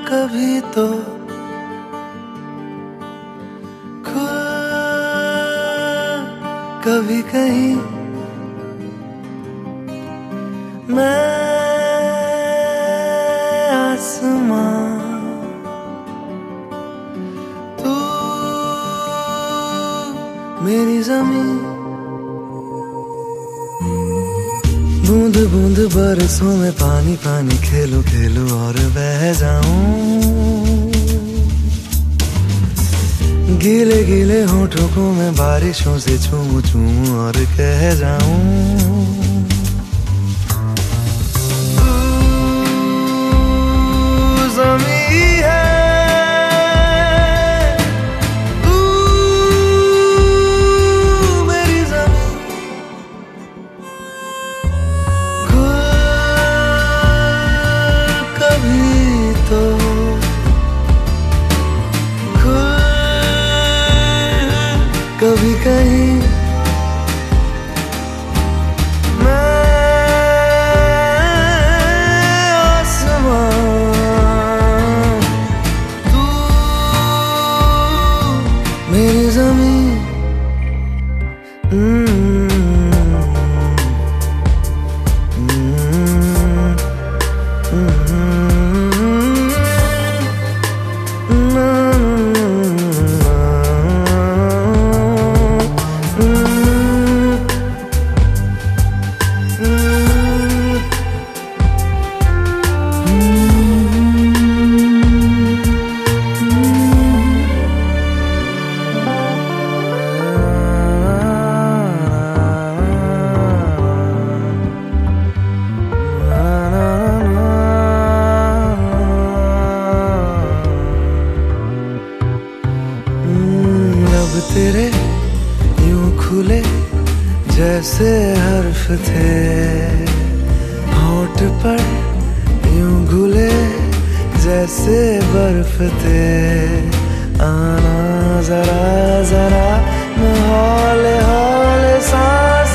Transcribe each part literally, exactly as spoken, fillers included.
कभी तो खुल कभी कहीं मैं आसमां तू मेरी जमीन बूंद बूंद बरसों में पानी पानी खेलूं खेलूं और बह जाऊं गीले गीले होठों को मैं बारिशों से चूमूं चूमूं और कह जाऊं तू ज़मीं है तो कभी कहीं मैं आसमां तू मेरी ज़मीं तेरे यूं खुले जैसे हर्फ थे होठ पर यूं घुले जैसे बर्फ थे आना जरा जरा मैं हौले हौले सांस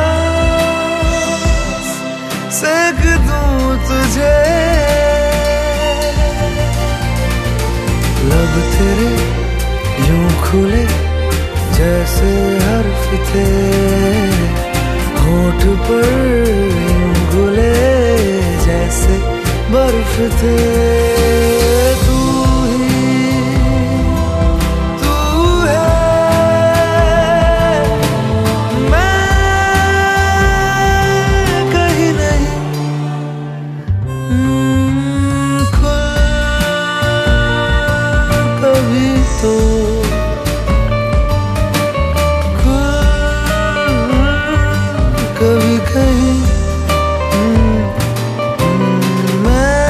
सांस सेक दूं तुझे लब तेरे यूं खुले जैसे हर्फ थे होठ पर यूं घुले जैसे बर्फ थे तू ही तू है मैं कहीं नहीं खुल कभी तो कभी कहीं मैं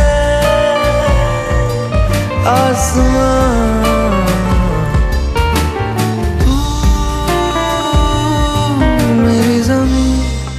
आसमां तू मेरी ज़मीं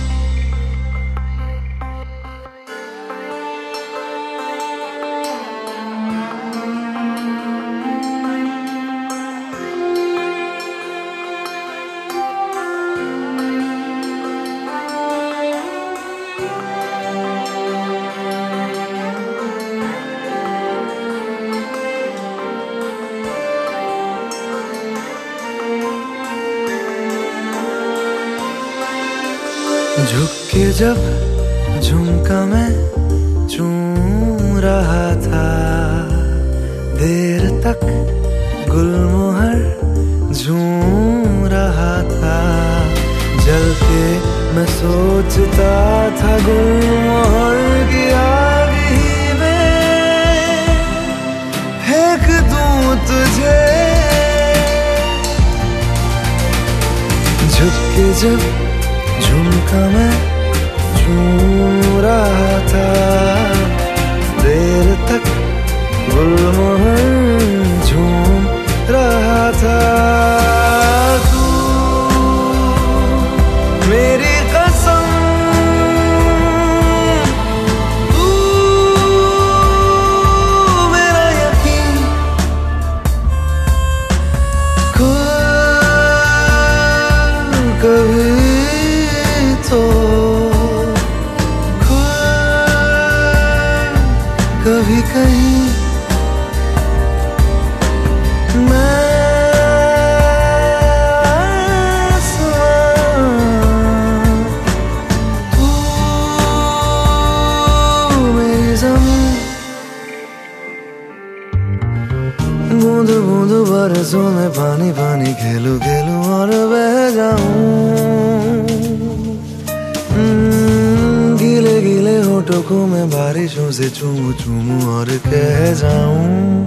झुक के जब झुमका मैं चूम रहा था देर तक गुलमोहर झूम रहा था जल के मैं सोचता था गुलमोहर की आग ही में फेंक दूं तुझे झुक के जब झुमका मैं चूम रहा था देर तक गुलमोहर झूम रहा था तू मेरी कसम तू मेरा यकीन कभी तो खुल कभी कहीं मैं आसमां, तू मेरी ज़मीं। बूंद बूंद बरसों में पानी पानी खेलूं खेलूं और बह जाऊं। गीले गीले होठों को मैं बारिशों से चूमूं चूमूं और कह जाऊं।